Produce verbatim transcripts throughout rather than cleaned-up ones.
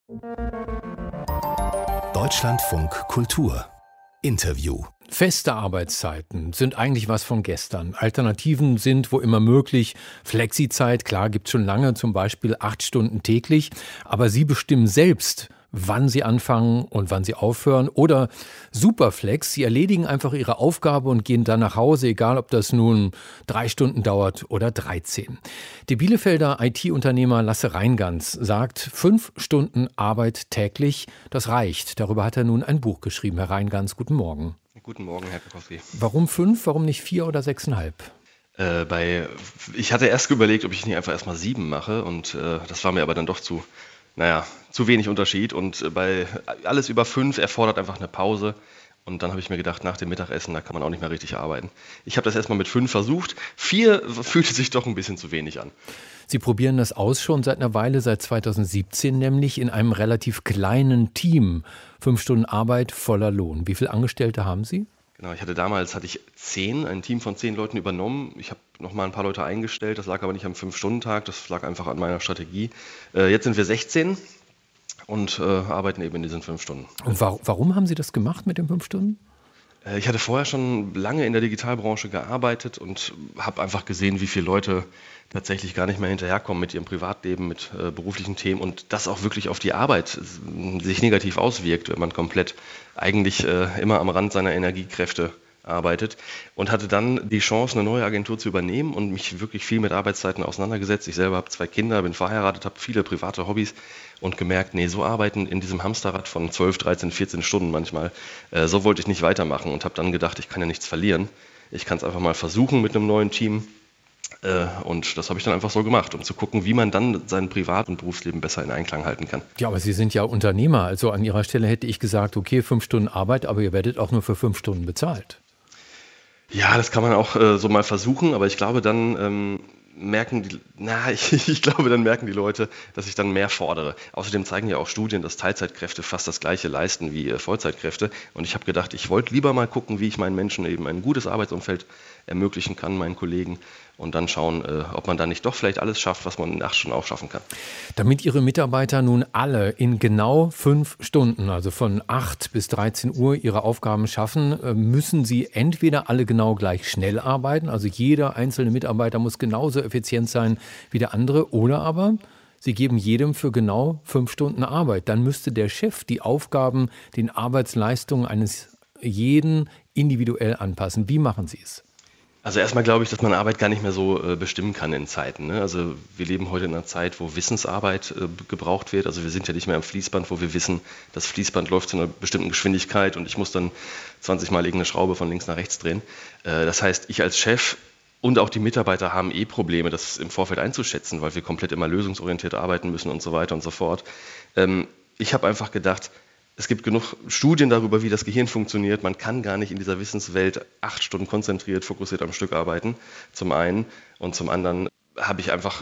Deutschlandfunk Kultur Interview. Feste Arbeitszeiten sind eigentlich was von gestern. Alternativen sind wo immer möglich. Flexizeit, klar, gibt's schon lange, zum Beispiel acht Stunden täglich. Aber Sie bestimmen selbst, wann Sie anfangen und wann Sie aufhören. Oder Superflex, Sie erledigen einfach Ihre Aufgabe und gehen dann nach Hause, egal ob das nun drei Stunden dauert oder dreizehn. Der Bielefelder I T-Unternehmer Lasse Reingans sagt, fünf Stunden Arbeit täglich, das reicht. Darüber hat er nun ein Buch geschrieben. Herr Reingans, guten Morgen. Guten Morgen, Herr Kowski. Warum fünf, warum nicht vier oder sechseinhalb? Äh, bei, ich hatte erst überlegt, ob ich nicht einfach erstmal sieben mache und äh, das war mir aber dann doch zu, naja, zu wenig Unterschied und äh, bei alles über fünf erfordert einfach eine Pause und dann habe ich mir gedacht, nach dem Mittagessen, da kann man auch nicht mehr richtig arbeiten. Ich habe das erstmal mit fünf versucht, vier fühlte sich doch ein bisschen zu wenig an. Sie probieren das aus schon seit einer Weile, seit zweitausendsiebzehn nämlich, in einem relativ kleinen Team. Fünf Stunden Arbeit, voller Lohn. Wie viele Angestellte haben Sie? Genau, ich hatte damals hatte ich zehn, ein Team von zehn Leuten übernommen. Ich habe noch mal ein paar Leute eingestellt, das lag aber nicht am Fünf-Stunden-Tag, das lag einfach an meiner Strategie. Äh, jetzt sind wir sechzehn und äh, arbeiten eben in diesen fünf Stunden. Und wa- warum haben Sie das gemacht mit den fünf Stunden? Äh, ich hatte vorher schon lange in der Digitalbranche gearbeitet und habe einfach gesehen, wie viele Leute tatsächlich gar nicht mehr hinterherkommen mit ihrem Privatleben, mit äh, beruflichen Themen und das auch wirklich auf die Arbeit äh, sich negativ auswirkt, wenn man komplett eigentlich äh, immer am Rand seiner Energiekräfte arbeitet und hatte dann die Chance, eine neue Agentur zu übernehmen und mich wirklich viel mit Arbeitszeiten auseinandergesetzt. Ich selber habe zwei Kinder, bin verheiratet, habe viele private Hobbys und gemerkt, nee, so arbeiten in diesem Hamsterrad von zwölf, dreizehn, vierzehn Stunden manchmal, äh, so wollte ich nicht weitermachen und habe dann gedacht, ich kann ja nichts verlieren. Ich kann es einfach mal versuchen mit einem neuen Team. Und das habe ich dann einfach so gemacht, um zu gucken, wie man dann sein Privat- und Berufsleben besser in Einklang halten kann. Ja, aber Sie sind ja Unternehmer. Also an Ihrer Stelle hätte ich gesagt, okay, fünf Stunden Arbeit, aber ihr werdet auch nur für fünf Stunden bezahlt. Ja, das kann man auch äh, so mal versuchen, aber ich glaube, dann ähm, merken die, na, ich, ich glaube, dann merken die Leute, dass ich dann mehr fordere. Außerdem zeigen ja auch Studien, dass Teilzeitkräfte fast das Gleiche leisten wie äh, Vollzeitkräfte. Und ich habe gedacht, ich wollte lieber mal gucken, wie ich meinen Menschen eben ein gutes Arbeitsumfeld ermöglichen kann, meinen Kollegen, und dann schauen, äh, ob man dann nicht doch vielleicht alles schafft, was man in acht Stunden auch schaffen kann. Damit Ihre Mitarbeiter nun alle in genau fünf Stunden, also von acht bis dreizehn Uhr, ihre Aufgaben schaffen, äh, müssen Sie entweder alle genau gleich schnell arbeiten, also jeder einzelne Mitarbeiter muss genauso effizient sein wie der andere, oder aber Sie geben jedem für genau fünf Stunden Arbeit. Dann müsste der Chef die Aufgaben, den Arbeitsleistungen eines jeden individuell anpassen. Wie machen Sie es? Also erstmal glaube ich, dass man Arbeit gar nicht mehr so äh, bestimmen kann in Zeiten. Ne? Also wir leben heute in einer Zeit, wo Wissensarbeit äh, gebraucht wird. Also wir sind ja nicht mehr am Fließband, wo wir wissen, das Fließband läuft zu einer bestimmten Geschwindigkeit und ich muss dann zwanzig Mal irgendeine Schraube von links nach rechts drehen. Äh, das heißt, ich als Chef und auch die Mitarbeiter haben eh Probleme, das im Vorfeld einzuschätzen, weil wir komplett immer lösungsorientiert arbeiten müssen und so weiter und so fort. Ähm, ich habe einfach gedacht, es gibt genug Studien darüber, wie das Gehirn funktioniert. Man kann gar nicht in dieser Wissenswelt acht Stunden konzentriert, fokussiert am Stück arbeiten, zum einen. Und zum anderen habe ich einfach,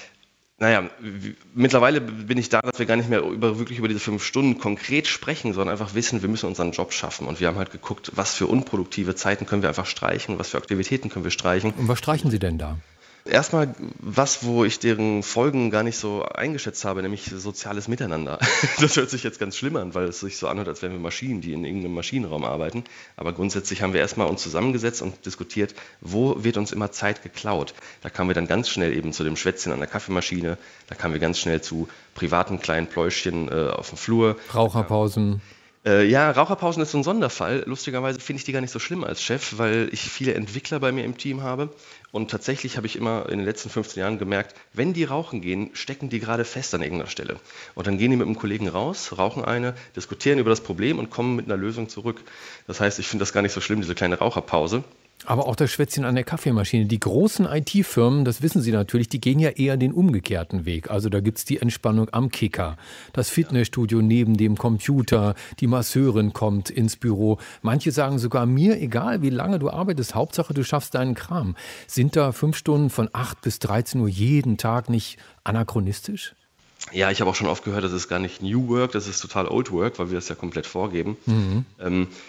naja, w- mittlerweile bin ich da, dass wir gar nicht mehr über, wirklich über diese fünf Stunden konkret sprechen, sondern einfach wissen, wir müssen unseren Job schaffen. Und wir haben halt geguckt, was für unproduktive Zeiten können wir einfach streichen, was für Aktivitäten können wir streichen. Und was streichen Sie denn da? Erstmal was, wo ich deren Folgen gar nicht so eingeschätzt habe, nämlich soziales Miteinander. Das hört sich jetzt ganz schlimm an, weil es sich so anhört, als wären wir Maschinen, die in irgendeinem Maschinenraum arbeiten. Aber grundsätzlich haben wir erstmal uns zusammengesetzt und diskutiert, wo wird uns immer Zeit geklaut. Da kamen wir dann ganz schnell eben zu dem Schwätzchen an der Kaffeemaschine, da kamen wir ganz schnell zu privaten kleinen Pläuschchen äh, auf dem Flur. Raucherpausen? Äh, ja, Raucherpausen ist so ein Sonderfall. Lustigerweise finde ich die gar nicht so schlimm als Chef, weil ich viele Entwickler bei mir im Team habe. Und tatsächlich habe ich immer in den letzten fünfzehn Jahren gemerkt, wenn die rauchen gehen, stecken die gerade fest an irgendeiner Stelle. Und dann gehen die mit einem Kollegen raus, rauchen eine, diskutieren über das Problem und kommen mit einer Lösung zurück. Das heißt, ich finde das gar nicht so schlimm, diese kleine Raucherpause. Aber auch das Schwätzchen an der Kaffeemaschine. Die großen I T-Firmen, das wissen Sie natürlich, die gehen ja eher den umgekehrten Weg. Also da gibt's die Entspannung am Kicker, das Fitnessstudio neben dem Computer, die Masseurin kommt ins Büro. Manche sagen sogar, mir egal, wie lange du arbeitest, Hauptsache du schaffst deinen Kram. Sind da fünf Stunden von acht bis dreizehn Uhr jeden Tag nicht anachronistisch? Ja, ich habe auch schon oft gehört, das ist gar nicht New Work, das ist total Old Work, weil wir das ja komplett vorgeben. Mhm. Ähm,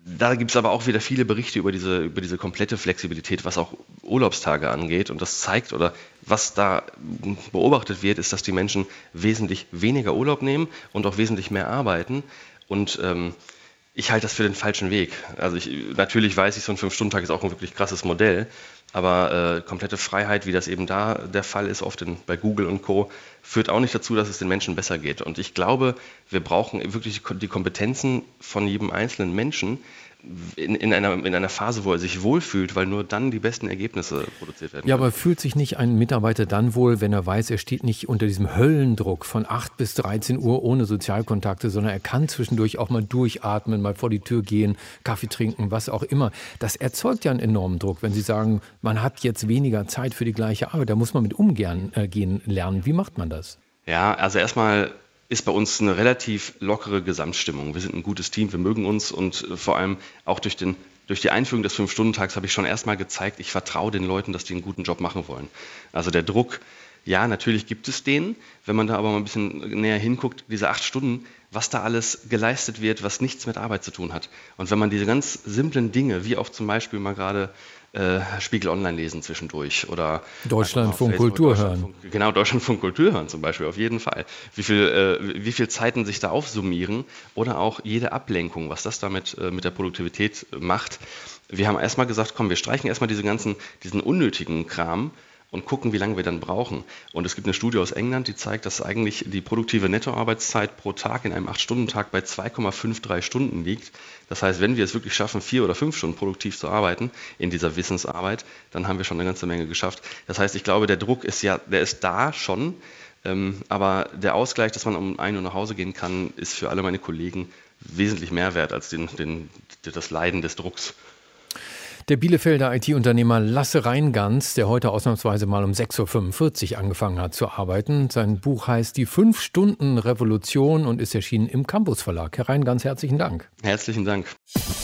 Da gibt es aber auch wieder viele Berichte über diese, über diese komplette Flexibilität, was auch Urlaubstage angeht. Und das zeigt, oder was da beobachtet wird, ist, dass die Menschen wesentlich weniger Urlaub nehmen und auch wesentlich mehr arbeiten. Und ähm, ich halte das für den falschen Weg. Also ich, natürlich weiß ich, so ein Fünf-Stunden-Tag ist auch ein wirklich krasses Modell. Aber äh, komplette Freiheit, wie das eben da der Fall ist, oft in, bei Google und Co., führt auch nicht dazu, dass es den Menschen besser geht. Und ich glaube, wir brauchen wirklich die Kompetenzen von jedem einzelnen Menschen in, in, einer, in einer Phase, wo er sich wohlfühlt, weil nur dann die besten Ergebnisse produziert werden können. Ja, aber fühlt sich nicht ein Mitarbeiter dann wohl, wenn er weiß, er steht nicht unter diesem Höllendruck von acht bis dreizehn Uhr ohne Sozialkontakte, sondern er kann zwischendurch auch mal durchatmen, mal vor die Tür gehen, Kaffee trinken, was auch immer. Das erzeugt ja einen enormen Druck, wenn Sie sagen, man hat jetzt weniger Zeit für die gleiche Arbeit. Da muss man mit umgehen äh, gehen lernen. Wie macht man das? Ja, also erstmal ist bei uns eine relativ lockere Gesamtstimmung. Wir sind ein gutes Team, wir mögen uns und vor allem auch durch, den, durch die Einführung des Fünf-Stunden-Tags habe ich schon erstmal gezeigt, ich vertraue den Leuten, dass die einen guten Job machen wollen. Also der Druck, ja, natürlich gibt es den, wenn man da aber mal ein bisschen näher hinguckt, diese acht Stunden, was da alles geleistet wird, was nichts mit Arbeit zu tun hat. Und wenn man diese ganz simplen Dinge, wie auch zum Beispiel mal gerade äh, Spiegel Online lesen zwischendurch oder Deutschlandfunk Kultur hören. Genau, Deutschlandfunk Kultur hören zum Beispiel, auf jeden Fall. Wie viel, äh, wie viel Zeiten sich da aufsummieren oder auch jede Ablenkung, was das damit äh, mit der Produktivität macht. Wir haben erstmal gesagt, komm, wir streichen erstmal diese ganzen, diesen unnötigen Kram und gucken, wie lange wir dann brauchen. Und es gibt eine Studie aus England, die zeigt, dass eigentlich die produktive Nettoarbeitszeit pro Tag in einem acht-Stunden-Tag bei zwei Komma dreiundfünfzig Stunden liegt. Das heißt, wenn wir es wirklich schaffen, vier oder fünf Stunden produktiv zu arbeiten in dieser Wissensarbeit, dann haben wir schon eine ganze Menge geschafft. Das heißt, ich glaube, der Druck ist ja, der ist da schon, ähm, aber der Ausgleich, dass man um ein Uhr nach Hause gehen kann, ist für alle meine Kollegen wesentlich mehr wert als den, den, das Leiden des Drucks. Der Bielefelder I T-Unternehmer Lasse Reingans, der heute ausnahmsweise mal um sechs Uhr fünfundvierzig angefangen hat zu arbeiten. Sein Buch heißt Die Fünf-Stunden-Revolution und ist erschienen im Campus Verlag. Herr Reingans, herzlichen Dank. Herzlichen Dank.